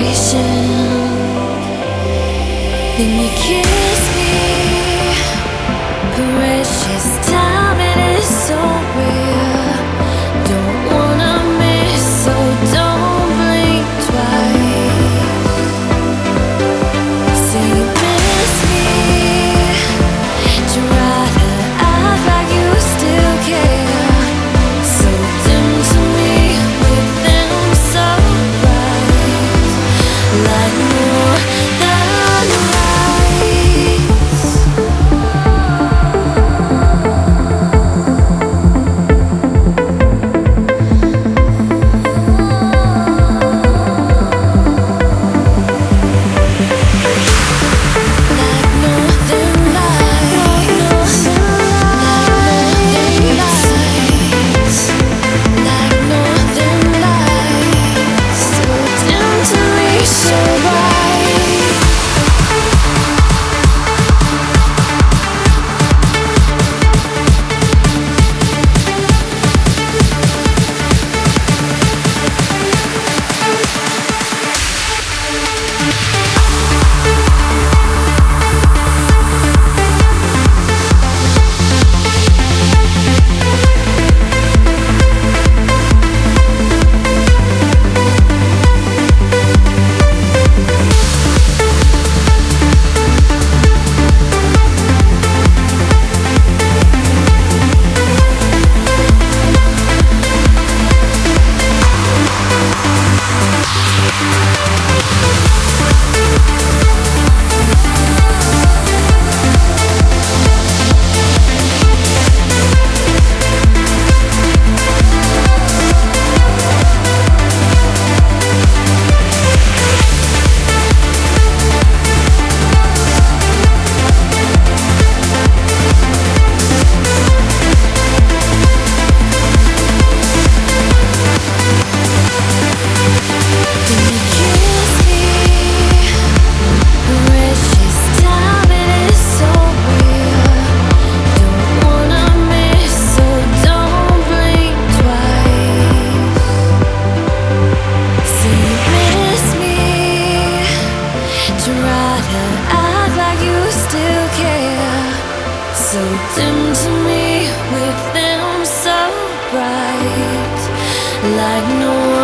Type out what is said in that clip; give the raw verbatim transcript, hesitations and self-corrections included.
Then you kiss me, precious time, it is so rare. Don't wanna miss, so don't blink twice. Say you miss me, try to act like you still care. So dim to me with them so bright, like more than so dim to me with them so bright, like no